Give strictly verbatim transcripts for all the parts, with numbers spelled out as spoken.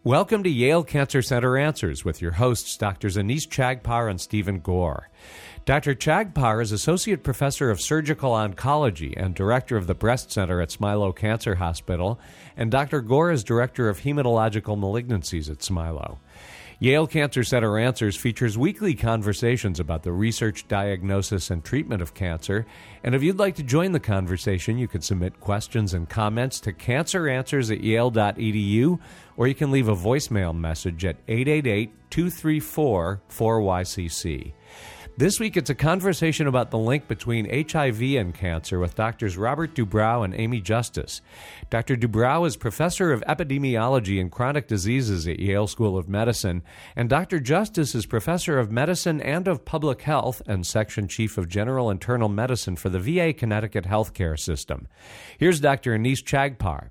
Welcome to Yale Cancer Center Answers with your hosts, Doctors Anees Chagpar and Stephen Gore. Doctor Chagpar is Associate Professor of Surgical Oncology and Director of the Breast Center at Smilow Cancer Hospital, and Doctor Gore is Director of Hematological Malignancies at Smilow. Yale Cancer Center Answers features weekly conversations about the research, diagnosis, and treatment of cancer. And if you'd like to join the conversation, you can submit questions and comments to canceranswers at yale dot e d u, or you can leave a voicemail message at eight eight eight, two three four, four Y C C. This week, it's a conversation about the link between H I V and cancer with Doctors Robert Dubrow and Amy Justice. Doctor Dubrow is Professor of Epidemiology and Chronic Diseases at Yale School of Medicine, and Doctor Justice is Professor of Medicine and of Public Health and Section Chief of General Internal Medicine for the V A Connecticut Healthcare System. Here's Doctor Anees Chagpar.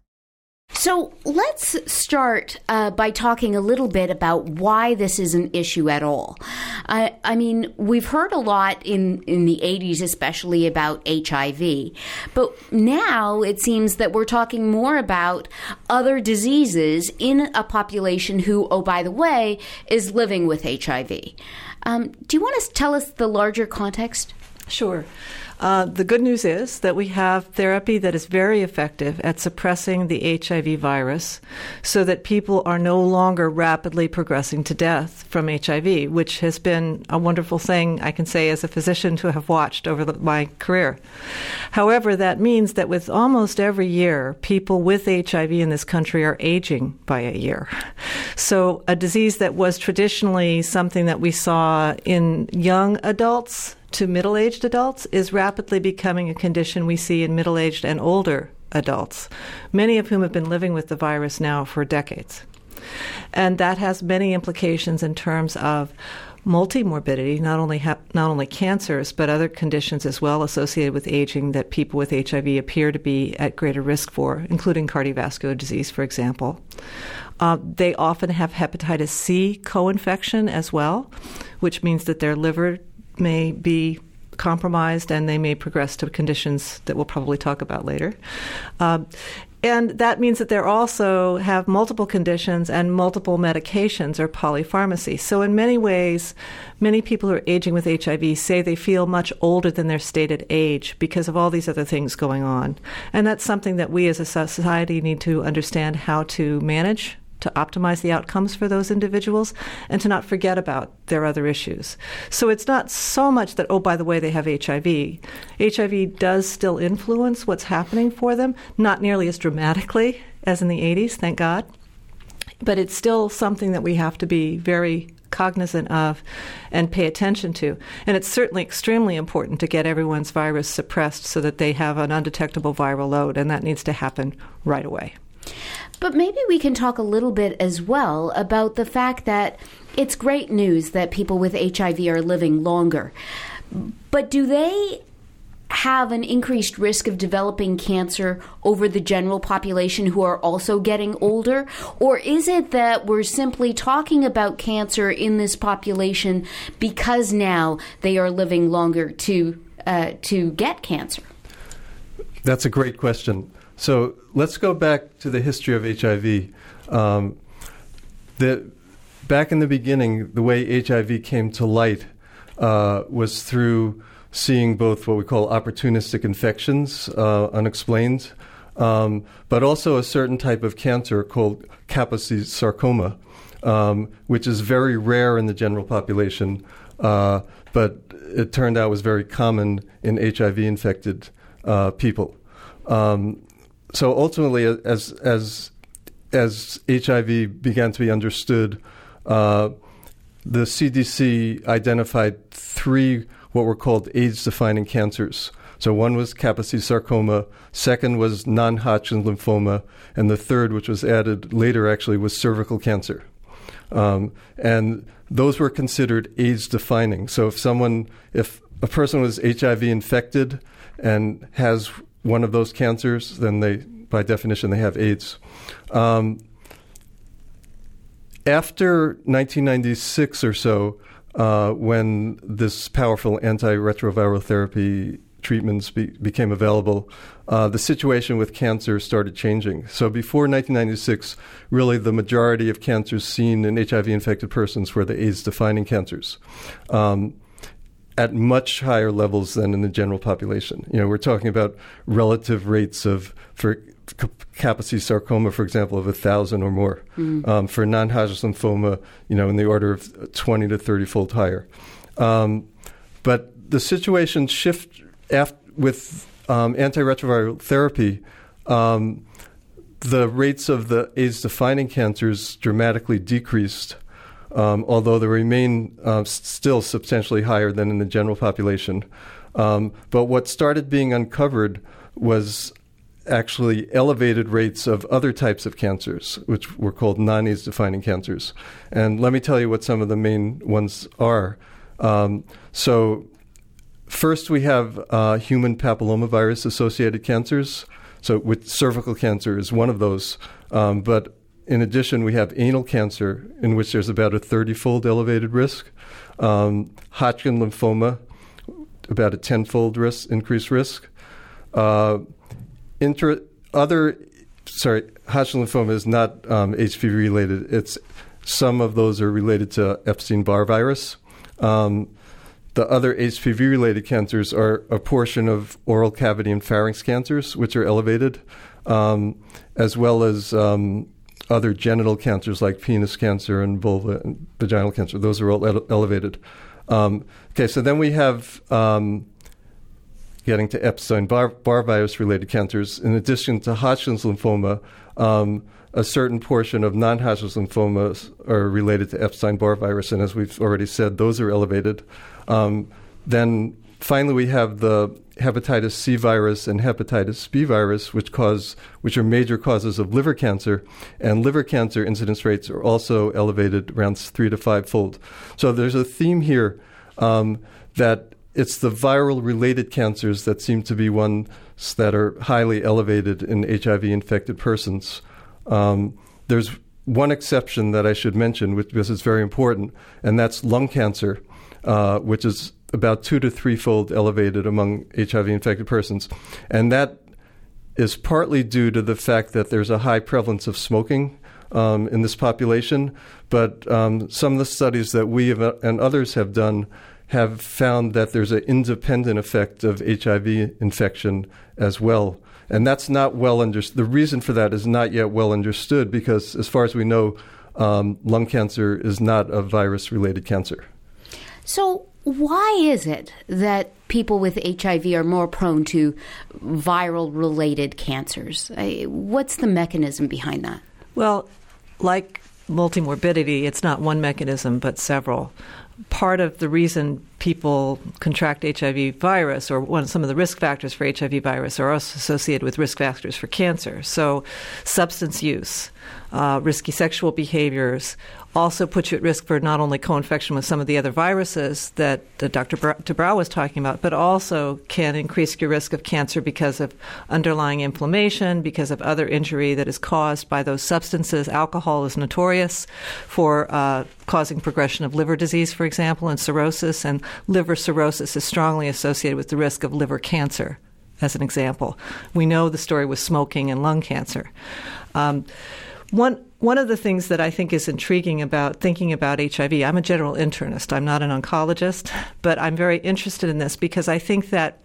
So let's start uh, by talking a little bit about why this is an issue at all. I, I mean, we've heard a lot in, in the eighties, especially about H I V, but now it seems that we're talking more about other diseases in a population who, oh, by the way, is living with H I V. Um, do you want to tell us the larger context? Sure. Uh, the good news is that we have therapy that is very effective at suppressing the H I V virus so that people are no longer rapidly progressing to death from H I V, which has been a wonderful thing, I can say, as a physician to have watched over the, my career. However, that means that with almost every year, people with H I V in this country are aging by a year. So a disease that was traditionally something that we saw in young adults to middle-aged adults is rapidly becoming a condition we see in middle-aged and older adults, many of whom have been living with the virus now for decades. And that has many implications in terms of multi-morbidity, not only ha- not only cancers, but other conditions as well associated with aging that people with H I V appear to be at greater risk for, including cardiovascular disease, for example. Uh, they often have hepatitis C co-infection as well, which means that their liver may be compromised and they may progress to conditions that we'll probably talk about later. Uh, and that means that they also have multiple conditions and multiple medications or polypharmacy. So in many ways, many people who are aging with H I V say they feel much older than their stated age because of all these other things going on. And that's something that we as a society need to understand how to manage, to optimize the outcomes for those individuals, and to not forget about their other issues. So it's not so much that, oh, by the way, they have H I V. H I V does still influence what's happening for them, not nearly as dramatically as in the eighties, thank God. But it's still something that we have to be very cognizant of and pay attention to. And it's certainly extremely important to get everyone's virus suppressed so that they have an undetectable viral load, and that needs to happen right away. But maybe we can talk a little bit as well about the fact that it's great news that people with H I V are living longer. But do they have an increased risk of developing cancer over the general population who are also getting older? Or is it that we're simply talking about cancer in this population because now they are living longer to uh, to get cancer? That's a great question. So let's go back to the history of H I V. Um, the, back in the beginning, the way H I V came to light uh, was through seeing both what we call opportunistic infections, uh, unexplained, um, but also a certain type of cancer called Kaposi sarcoma, um, which is very rare in the general population, uh, but it turned out was very common in H I V-infected uh, people. Um, So ultimately, as as as H I V began to be understood, uh, the C D C identified three what were called AIDS-defining cancers. So one was Kaposi sarcoma, second was non-Hodgkin lymphoma, and the third, which was added later actually, was cervical cancer. Um, and those were considered AIDS-defining. So if someone, if a person was H I V infected and has one of those cancers, then they, by definition, they have AIDS. Um, after nineteen ninety-six or so, uh, when this powerful antiretroviral therapy treatments be, became available, uh, the situation with cancer started changing. So before nineteen ninety-six, really the majority of cancers seen in H I V-infected persons were the AIDS-defining cancers, um, at much higher levels than in the general population. You know, we're talking about relative rates of, for Kaposi sarcoma, for example, of one thousand or more. Mm. Um, for non-Hodgkin's lymphoma, you know, in the order of twenty to thirty-fold higher. Um, but the situation shift after, with um, antiretroviral therapy. Um, the rates of the AIDS-defining cancers dramatically decreased, um, although they remain uh, still substantially higher than in the general population. Um, but what started being uncovered was actually elevated rates of other types of cancers, which were called non-AIDS defining cancers. And let me tell you what some of the main ones are. Um, so first we have uh, human papillomavirus associated cancers. So with cervical cancer is one of those. Um, but in addition, we have anal cancer, in which there's about a thirty-fold elevated risk. Um, Hodgkin lymphoma, about a ten-fold risk, increased risk. Uh, Inter- other, sorry, Hodgkin lymphoma is not um, H P V related. It's some of those are related to Epstein-Barr virus. Um, the other H P V related cancers are a portion of oral cavity and pharynx cancers, which are elevated, um, as well as um, other genital cancers like penis cancer and vulva and vaginal cancer. Those are all ele- elevated. Um, okay, so then we have. Um, Getting to Epstein-Barr virus-related cancers, in addition to Hodgkin's lymphoma, um, a certain portion of non-Hodgkin's lymphomas are related to Epstein-Barr virus, and as we've already said, those are elevated. Um, then finally, we have the hepatitis C virus and hepatitis B virus, which cause, which are major causes of liver cancer, and liver cancer incidence rates are also elevated around three to five-fold. So there's a theme here um, that it's the viral-related cancers that seem to be ones that are highly elevated in H I V-infected persons. Um, there's one exception that I should mention, which, because it's very important, and that's lung cancer, uh, which is about two to three-fold elevated among H I V-infected persons. And that is partly due to the fact that there's a high prevalence of smoking um, in this population, but um, some of the studies that we have, and others have done have found that there's an independent effect of H I V infection as well. And that's not well understood. The reason for that is not yet well understood because, as far as we know, um, lung cancer is not a virus-related cancer. So why is it that people with H I V are more prone to viral-related cancers? What's the mechanism behind that? Well, like multimorbidity, it's not one mechanism but several. Part of the reason people contract H I V virus, or one some of the risk factors for H I V virus, are also associated with risk factors for cancer. So substance use, uh, risky sexual behaviors also put you at risk for not only co-infection with some of the other viruses that uh, Doctor Dubrow was talking about, but also can increase your risk of cancer because of underlying inflammation, because of other injury that is caused by those substances. Alcohol is notorious for uh, causing progression of liver disease, for example, and cirrhosis, and liver cirrhosis is strongly associated with the risk of liver cancer, as an example. We know the story with smoking and lung cancer. Um, one One of the things that I think is intriguing about thinking about H I V, I'm a general internist, I'm not an oncologist, but I'm very interested in this because I think that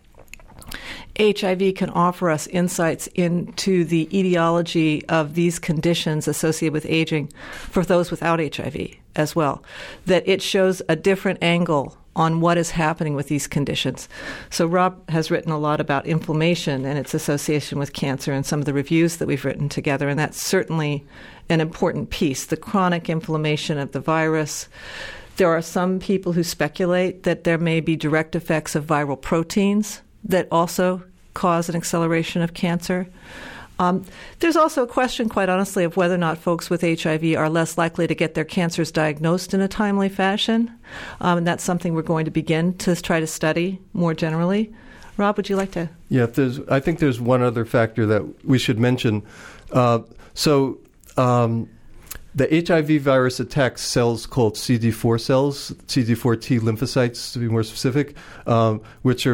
H I V can offer us insights into the etiology of these conditions associated with aging for those without H I V as well, that it shows a different angle on what is happening with these conditions. So Rob has written a lot about inflammation and its association with cancer and some of the reviews that we've written together, and that's certainly an important piece, the chronic inflammation of the virus. There are some people who speculate that there may be direct effects of viral proteins that also cause an acceleration of cancer. Um, there's also a question, quite honestly, of whether or not folks with H I V are less likely to get their cancers diagnosed in a timely fashion. Um, and that's something we're going to begin to try to study more generally. Rob, would you like to? Yeah, there's, I think there's one other factor that we should mention. Uh, so um, the H I V virus attacks cells called C D four cells, C D four T lymphocytes to be more specific, um, which are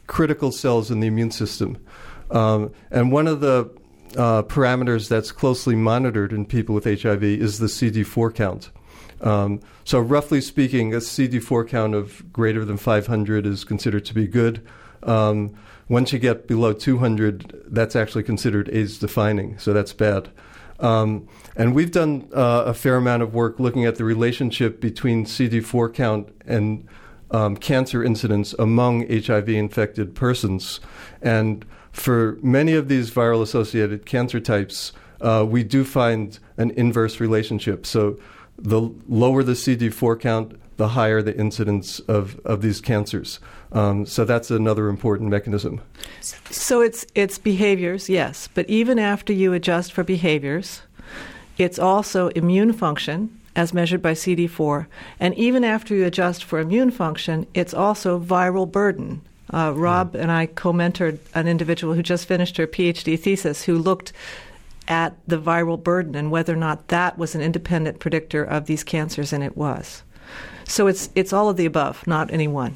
critical cells in the immune system. Um, and one of the uh, parameters that's closely monitored in people with H I V is the C D four count. Um, so roughly speaking, a C D four count of greater than five hundred is considered to be good. Um, once you get below two hundred, that's actually considered AIDS-defining, so that's bad. Um, and we've done uh, a fair amount of work looking at the relationship between C D four count and um, cancer incidence among H I V-infected persons. And for many of these viral-associated cancer types, uh, we do find an inverse relationship. So the lower the C D four count, the higher the incidence of, of these cancers. Um, so that's another important mechanism. So it's it's behaviors, yes, but even after you adjust for behaviors, it's also immune function as measured by C D four, and even after you adjust for immune function, it's also viral burden. Uh, Rob mm. and I co-mentored an individual who just finished her PhD thesis who looked at the viral burden and whether or not that was an independent predictor of these cancers, and it was. So it's it's all of the above, not any one.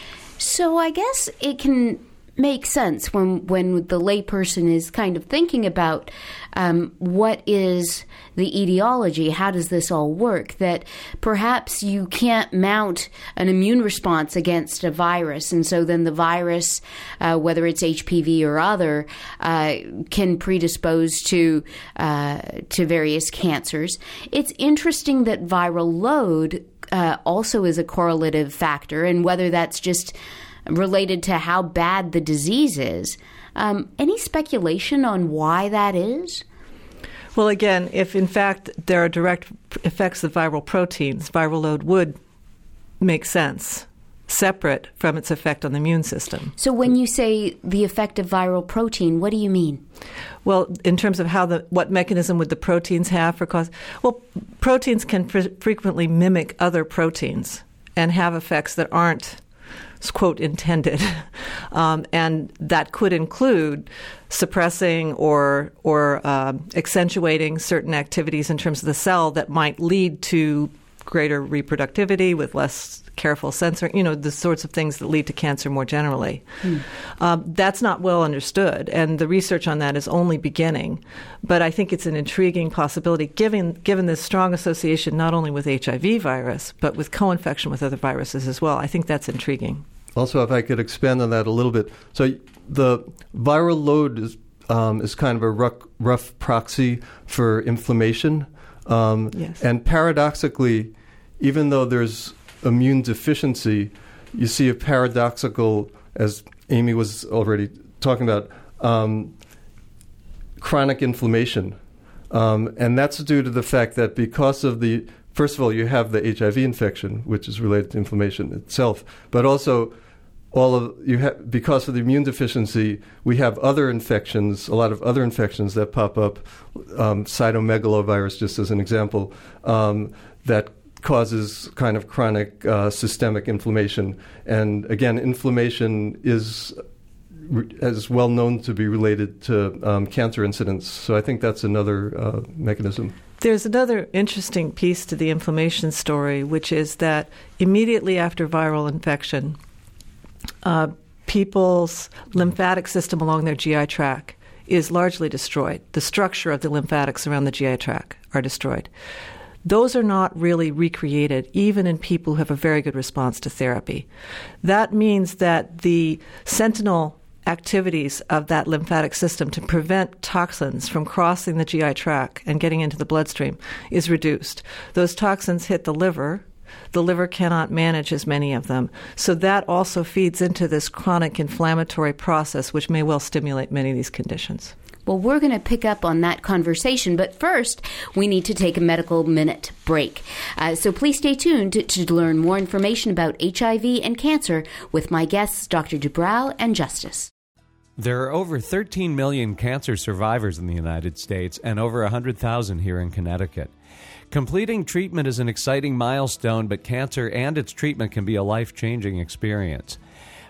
So I guess it can make sense when when the layperson is kind of thinking about um, what is the etiology, how does this all work, that perhaps you can't mount an immune response against a virus, and so then the virus, uh, whether it's H P V or other, uh, can predispose to uh, to various cancers. It's interesting that viral load uh, also is a correlative factor, and whether that's just related to how bad the disease is. Um, any speculation on why that is? Well, again, if in fact there are direct effects of viral proteins, viral load would make sense, separate from its effect on the immune system. So when you say the effect of viral protein, what do you mean? Well, in terms of how the what mechanism would the proteins have for cause? Well, proteins can fr- frequently mimic other proteins and have effects that aren't, quote, intended. Um, and that could include suppressing or or uh, accentuating certain activities in terms of the cell that might lead to greater reproductivity with less careful censoring, you know, the sorts of things that lead to cancer more generally. Hmm. Um, that's not well understood, and the research on that is only beginning. But I think it's an intriguing possibility, given given this strong association not only with H I V virus, but with co-infection with other viruses as well. I think that's intriguing. Also, if I could expand on that a little bit. So the viral load is, um, is kind of a rough, rough proxy for inflammation. Um, yes. And paradoxically, even though there's immune deficiency, you see a paradoxical, as Amy was already talking about, um, chronic inflammation. Um, and that's due to the fact that because of the, first of all, you have the H I V infection, which is related to inflammation itself, but also all of you have, because of the immune deficiency, we have other infections, a lot of other infections that pop up, um, cytomegalovirus, just as an example, um, that causes kind of chronic uh, systemic inflammation. And again, inflammation is as well known to be related to um, cancer incidence. So I think that's another uh, mechanism. There's another interesting piece to the inflammation story, which is that immediately after viral infection, uh, people's lymphatic system along their G I tract is largely destroyed. The structure of the lymphatics around the G I tract are destroyed. Those are not really recreated, even in people who have a very good response to therapy. That means that the sentinel activities of that lymphatic system to prevent toxins from crossing the G I tract and getting into the bloodstream is reduced. Those toxins hit the liver. The liver cannot manage as many of them. So that also feeds into this chronic inflammatory process, which may well stimulate many of these conditions. Well, we're going to pick up on that conversation, but first, we need to take a medical minute break. Uh, so please stay tuned to, to learn more information about H I V and cancer with my guests, Doctor Dubrow and Justice. There are over thirteen million cancer survivors in the United States and over one hundred thousand here in Connecticut. Completing treatment is an exciting milestone, but cancer and its treatment can be a life-changing experience.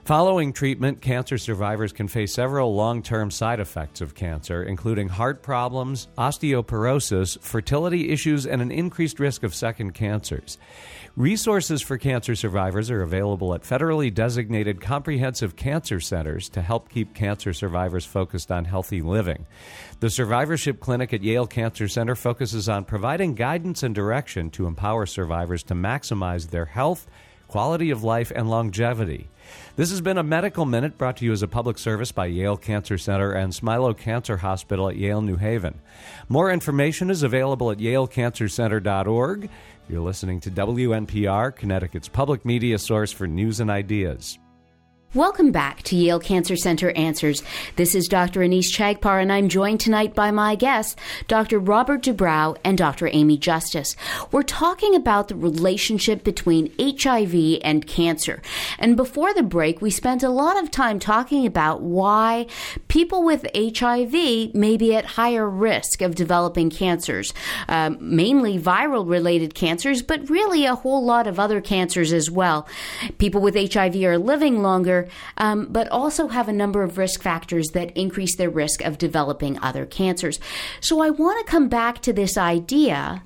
Following treatment, cancer survivors can face several long-term side effects of cancer, including heart problems, osteoporosis, fertility issues, and an increased risk of second cancers. Resources for cancer survivors are available at federally designated comprehensive cancer centers to help keep cancer survivors focused on healthy living. The Survivorship Clinic at Yale Cancer Center focuses on providing guidance and direction to empower survivors to maximize their health, quality of life, and longevity. This has been a Medical Minute brought to you as a public service by Yale Cancer Center and Smilow Cancer Hospital at Yale New Haven. More information is available at yale cancer center dot org. You're listening to W N P R, Connecticut's public media source for news and ideas. Welcome back to Yale Cancer Center Answers. This is Doctor Anees Chagpar, and I'm joined tonight by my guests, Doctor Robert Dubrow and Doctor Amy Justice. We're talking about the relationship between H I V and cancer. And before the break, we spent a lot of time talking about why people with H I V may be at higher risk of developing cancers, um, mainly viral-related cancers, but really a whole lot of other cancers as well. People with H I V are living longer, Um, but also have a number of risk factors that increase their risk of developing other cancers. So I want to come back to this idea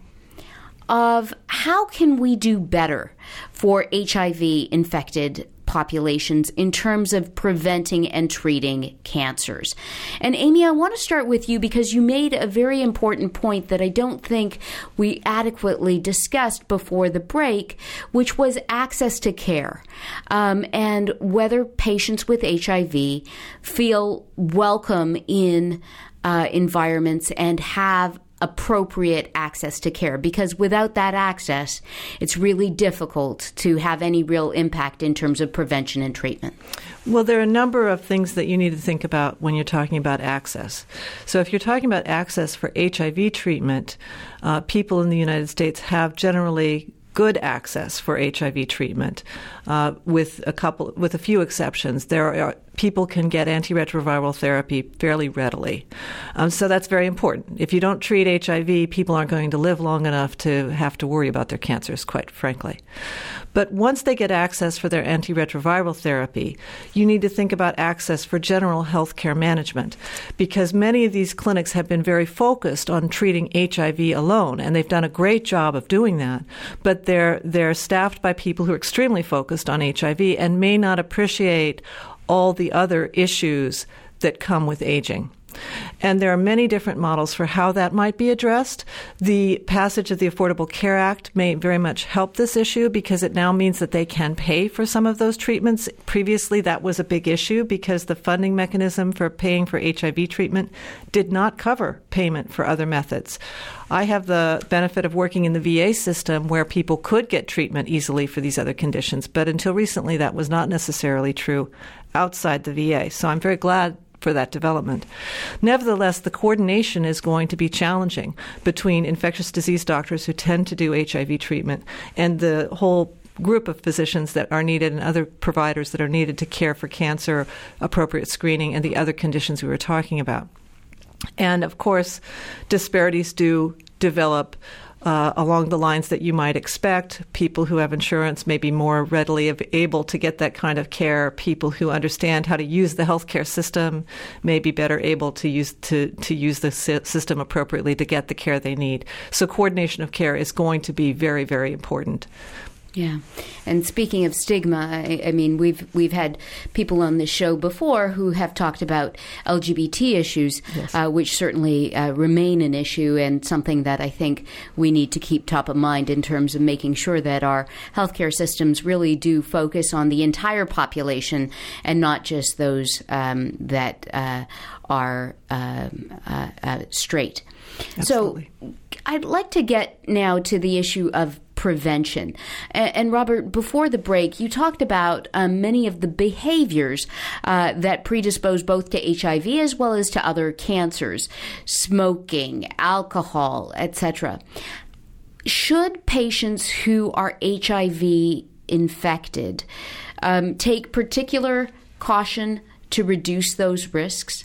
of how can we do better for H I V-infected populations in terms of preventing and treating cancers. And Amy, I want to start with you because you made a very important point that I don't think we adequately discussed before the break, which was access to care, um, and whether patients with H I V feel welcome in uh, environments and have appropriate access to care, because without that access, it's really difficult to have any real impact in terms of prevention and treatment. Well, there are a number of things that you need to think about when you're talking about access. So if you're talking about access for H I V treatment, uh, people in the United States have generally good access for H I V treatment, uh, with a couple, with a few exceptions. There are people can get antiretroviral therapy fairly readily, um, so that's very important. If you don't treat H I V, people aren't going to live long enough to have to worry about their cancers, quite frankly. But once they get access for their antiretroviral therapy, you need to think about access for general health care management, because many of these clinics have been very focused on treating H I V alone, and they've done a great job of doing that. But they're they're staffed by people who are extremely focused on H I V and may not appreciate all the other issues that come with aging. And there are many different models for how that might be addressed. The passage of the Affordable Care Act may very much help this issue because it now means that they can pay for some of those treatments. Previously, that was a big issue because the funding mechanism for paying for H I V treatment did not cover payment for other methods. I have the benefit of working in the V A system where people could get treatment easily for these other conditions, but until recently that was not necessarily true outside the V A. So I'm very glad for that development. Nevertheless, the coordination is going to be challenging between infectious disease doctors who tend to do H I V treatment and the whole group of physicians that are needed and other providers that are needed to care for cancer, appropriate screening, and the other conditions we were talking about. And of course, disparities do develop Uh, along the lines that you might expect. People who have insurance may be more readily able to get that kind of care. People who understand how to use the healthcare system may be better able to use to, to use the system appropriately to get the care they need. So coordination of care is going to be very, very important. Yeah. And speaking of stigma, I, I mean, we've we've had people on this show before who have talked about L G B T issues, yes. uh, which certainly uh, remain an issue and something that I think we need to keep top of mind in terms of making sure that our healthcare systems really do focus on the entire population and not just those um, that uh, are um, uh, uh, straight. Absolutely. So I'd like to get now to the issue of prevention. And, and Robert, before the break, you talked about um, many of the behaviors uh, that predispose both to H I V as well as to other cancers, smoking, alcohol, et cetera. Should patients who are H I V infected um, take particular caution to reduce those risks?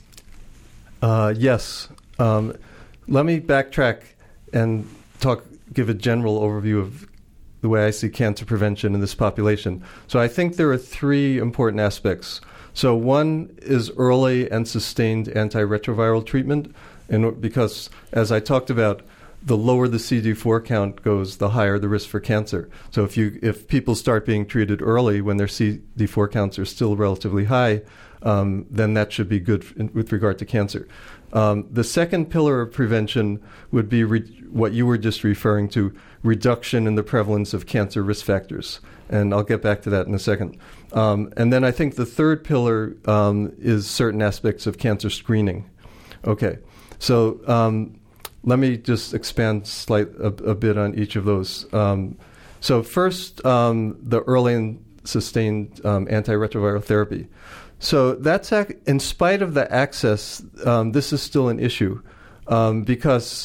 Uh, yes. Um, let me backtrack and talk. Give a general overview of the way I see cancer prevention in this population. So I think there are three important aspects. So one is early and sustained antiretroviral treatment, and because, as I talked about, the lower the C D four count goes, the higher the risk for cancer. So if you if people start being treated early when their C D four counts are still relatively high, um, then that should be good in, with regard to cancer. Um, the second pillar of prevention would be re- what you were just referring to, reduction in the prevalence of cancer risk factors. And I'll get back to that in a second. Um, and then I think the third pillar um, is certain aspects of cancer screening. Okay, so um, let me just expand slight, a, a bit on each of those. Um, so first, um, the early and sustained um, antiretroviral therapy. So that's ac- in spite of the access, um, this is still an issue um, because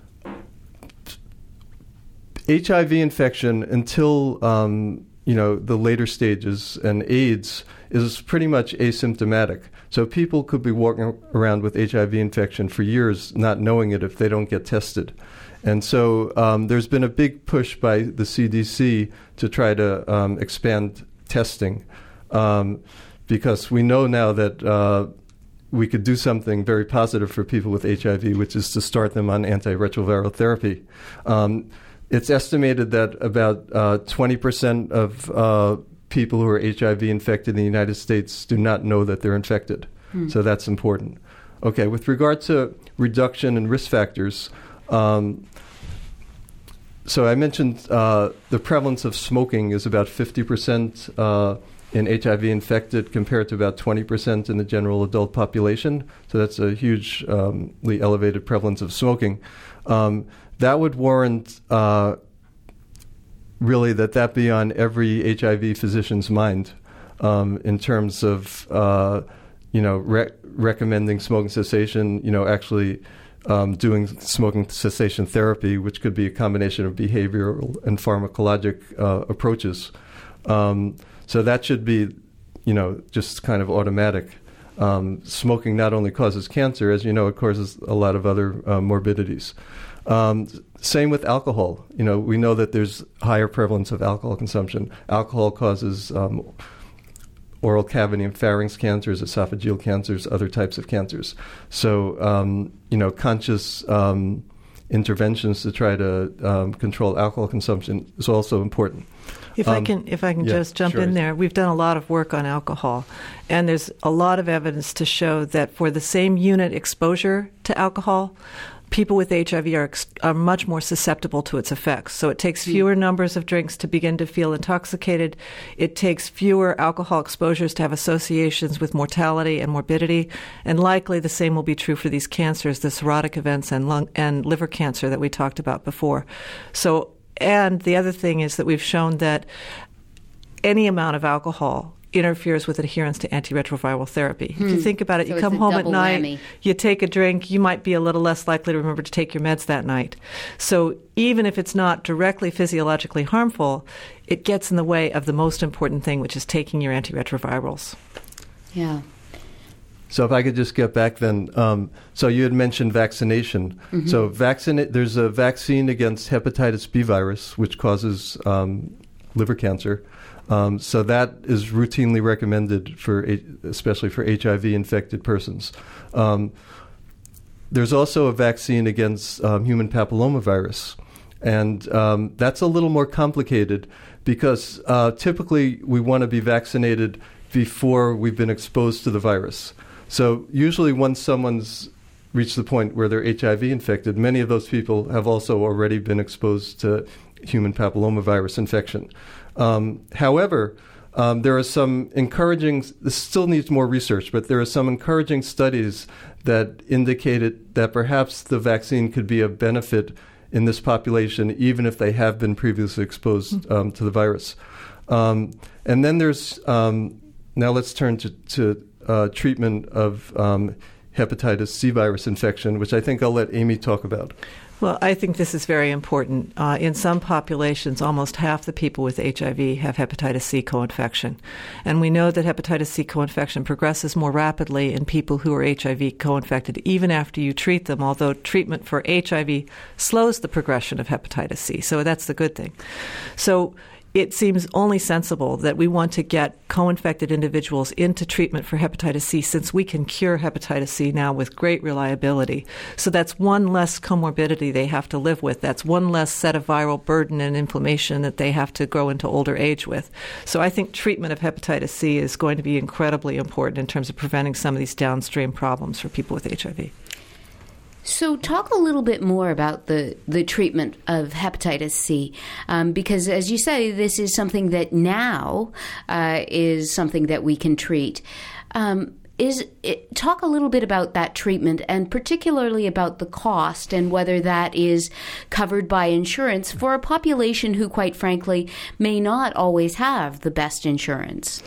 H I V infection until um, you know the later stages and AIDS is pretty much asymptomatic. So people could be walking around with H I V infection for years, not knowing it if they don't get tested. And so um, there's been a big push by the C D C to try to um, expand testing. Um, Because we know now that uh, we could do something very positive for people with H I V, which is to start them on antiretroviral therapy. Um, it's estimated that about uh, twenty percent of uh, people who are H I V infected in the United States do not know that they're infected. Hmm. So that's important. Okay, with regard to reduction in risk factors, um, so I mentioned uh, the prevalence of smoking is about fifty percent uh, in H I V infected compared to about twenty percent in the general adult population. So that's a hugely um, elevated prevalence of smoking. Um, that would warrant uh, really that that be on every H I V physician's mind um, in terms of, uh, you know, re- recommending smoking cessation, you know, actually um, doing smoking cessation therapy, which could be a combination of behavioral and pharmacologic uh, approaches. Um, So that should be, you know, just kind of automatic. Um, smoking not only causes cancer, as you know, it causes a lot of other uh, morbidities. Um, same with alcohol. You know, we know that there's higher prevalence of alcohol consumption. Alcohol causes um, oral cavity and pharynx cancers, esophageal cancers, other types of cancers. So, um, you know, conscious um, interventions to try to um, control alcohol consumption is also important. If um, I can, if I can yeah, just jump sure. in there, we've done a lot of work on alcohol, and there's a lot of evidence to show that for the same unit exposure to alcohol, people with H I V are, ex- are much more susceptible to its effects. So it takes fewer mm. numbers of drinks to begin to feel intoxicated. It takes fewer alcohol exposures to have associations with mortality and morbidity. And likely the same will be true for these cancers, the cirrhotic events and lung and liver cancer that we talked about before. So, and the other thing is that we've shown that any amount of alcohol interferes with adherence to antiretroviral therapy. Hmm. If you think about it, so you come home at night, whammy. You take a drink, you might be a little less likely to remember to take your meds that night. So even if it's not directly physiologically harmful, it gets in the way of the most important thing, which is taking your antiretrovirals. Yeah. So if I could just get back then, um, so you had mentioned vaccination. Mm-hmm. So vaccine, there's a vaccine against hepatitis B virus, which causes um, liver cancer. Um, so that is routinely recommended for, especially for H I V-infected persons. Um, there's also a vaccine against um, human papillomavirus, and um, that's a little more complicated because uh, typically we want to be vaccinated before we've been exposed to the virus. So usually once someone's reached the point where they're H I V infected, many of those people have also already been exposed to human papillomavirus infection. Um, however, um, there are some encouraging, this still needs more research, but there are some encouraging studies that indicated that perhaps the vaccine could be of benefit in this population, even if they have been previously exposed um, to the virus. Um, and then there's, um, now let's turn to, to uh, treatment of um, hepatitis C virus infection, which I think I'll let Amy talk about. Well, I think this is very important. Uh, in some populations, almost half the people with H I V have hepatitis C co-infection. And we know that hepatitis C co-infection progresses more rapidly in people who are H I V co-infected even after you treat them, although treatment for H I V slows the progression of hepatitis C. So that's the good thing. So it seems only sensible that we want to get co-infected individuals into treatment for hepatitis C, since we can cure hepatitis C now with great reliability. So that's one less comorbidity they have to live with. That's one less set of viral burden and inflammation that they have to grow into older age with. So I think treatment of hepatitis C is going to be incredibly important in terms of preventing some of these downstream problems for people with H I V. So talk a little bit more about the, the treatment of hepatitis C, um, because as you say, this is something that now uh, is something that we can treat. Um, is it, talk a little bit about that treatment, and particularly about the cost and whether that is covered by insurance for a population who, quite frankly, may not always have the best insurance.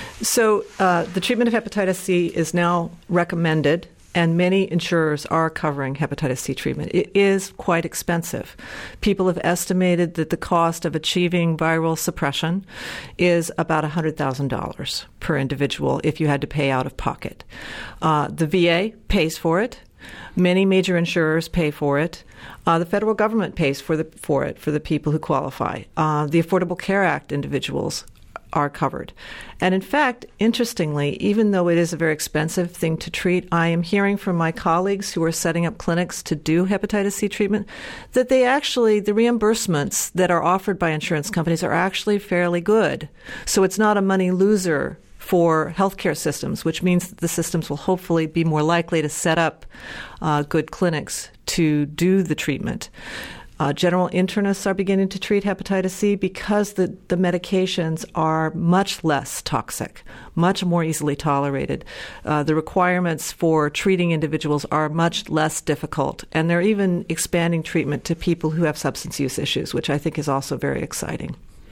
So uh, the treatment of hepatitis C is now recommended, and many insurers are covering hepatitis C treatment. It is quite expensive. People have estimated that the cost of achieving viral suppression is about one hundred thousand dollars per individual if you had to pay out of pocket. Uh, the V A pays for it. Many major insurers pay for it. Uh, the federal government pays for the for it for the people who qualify. Uh, the Affordable Care Act individuals are covered. And in fact, interestingly, even though it is a very expensive thing to treat, I am hearing from my colleagues who are setting up clinics to do hepatitis C treatment that they actually, the reimbursements that are offered by insurance companies are actually fairly good. So it's not a money loser for healthcare systems, which means that the systems will hopefully be more likely to set up uh, good clinics to do the treatment. Uh, general internists are beginning to treat hepatitis C because the, the medications are much less toxic, much more easily tolerated. Uh, the requirements for treating individuals are much less difficult, and they're even expanding treatment to people who have substance use issues, which I think is also very exciting.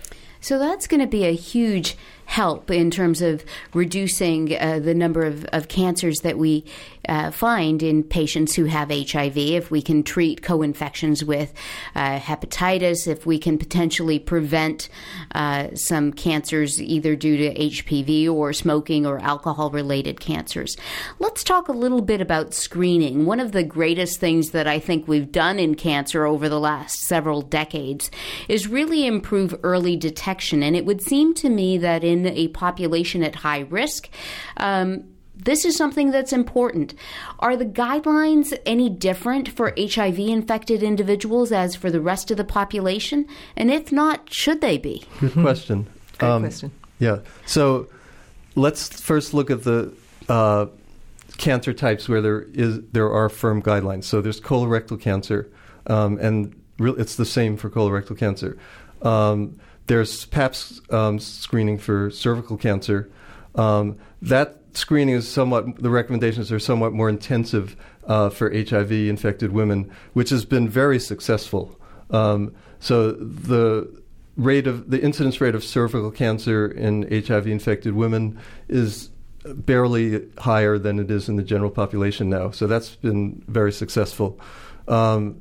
So that's going to be a huge help in terms of reducing uh, the number of, of cancers that we uh, find in patients who have H I V. If we can treat co-infections with uh, hepatitis, if we can potentially prevent uh, some cancers either due to H P V or smoking or alcohol-related cancers. Let's talk a little bit about screening. One of the greatest things that I think we've done in cancer over the last several decades is really improve early detection. And it would seem to me that in in a population at high risk, um, this is something that's important. Are the guidelines any different for H I V-infected individuals as for the rest of the population? And if not, should they be? Good question. Great um, question. Yeah. So let's first look at the uh, cancer types where there is there are firm guidelines. So there's colorectal cancer, um, and re- it's the same for colorectal cancer. Um, There's PAPS um, screening for cervical cancer. Um, that screening is somewhat, the recommendations are somewhat more intensive uh, for H I V-infected women, which has been very successful. Um, so the rate of, the incidence rate of cervical cancer in H I V-infected women is barely higher than it is in the general population now. So that's been very successful. Um,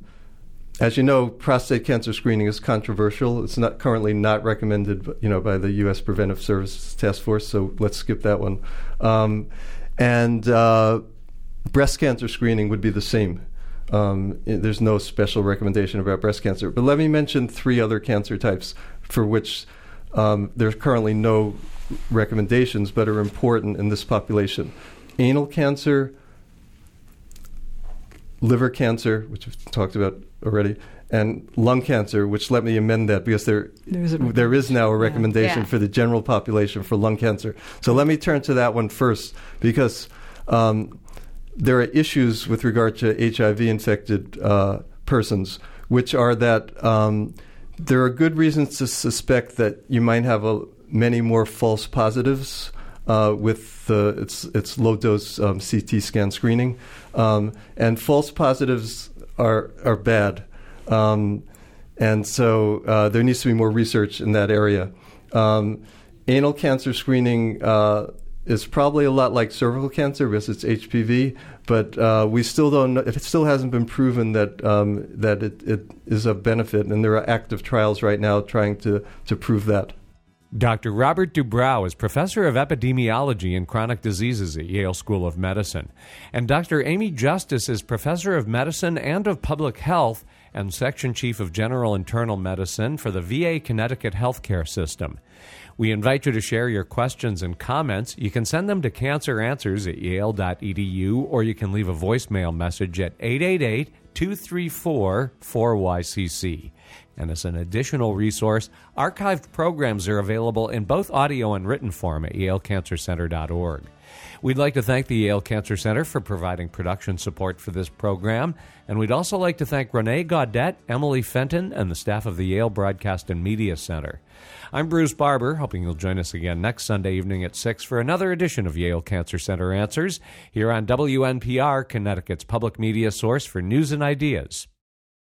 As you know, prostate cancer screening is controversial. It's not currently not recommended, you know, by the U S Preventive Services Task Force. So let's skip that one. Um, and uh, breast cancer screening would be the same. Um, there's no special recommendation about breast cancer. But let me mention three other cancer types for which um, there's currently no recommendations, but are important in this population: anal cancer, liver cancer, which we've talked about already, and lung cancer, which let me amend that because there there is now a recommendation yeah. for the general population for lung cancer. So let me turn to that one first, because um, there are issues with regard to H I V-infected uh, persons, which are that um, there are good reasons to suspect that you might have a, many more false positives Uh, with the, its its low dose um, C T scan screening, um, and false positives are are bad, um, and so uh, there needs to be more research in that area. Um, anal cancer screening uh, is probably a lot like cervical cancer because it's H P V, but uh, we still don't know, it still hasn't been proven that um, that it, it is a benefit, and there are active trials right now trying to, to prove that. Doctor Robert Dubrow is professor of epidemiology and chronic diseases at Yale School of Medicine. And Doctor Amy Justice is professor of medicine and of public health and section chief of general internal medicine for the V A Connecticut Healthcare System. We invite you to share your questions and comments. You can send them to cancer answers at yale dot e d u, or you can leave a voicemail message at eight eight eight, two three four, four Y C C. And as an additional resource, archived programs are available in both audio and written form at yale cancer center dot org. We'd like to thank the Yale Cancer Center for providing production support for this program, and we'd also like to thank Renee Gaudette, Emily Fenton, and the staff of the Yale Broadcast and Media Center. I'm Bruce Barber, hoping you'll join us again next Sunday evening at six for another edition of Yale Cancer Center Answers, here on W N P R, Connecticut's public media source for news and ideas.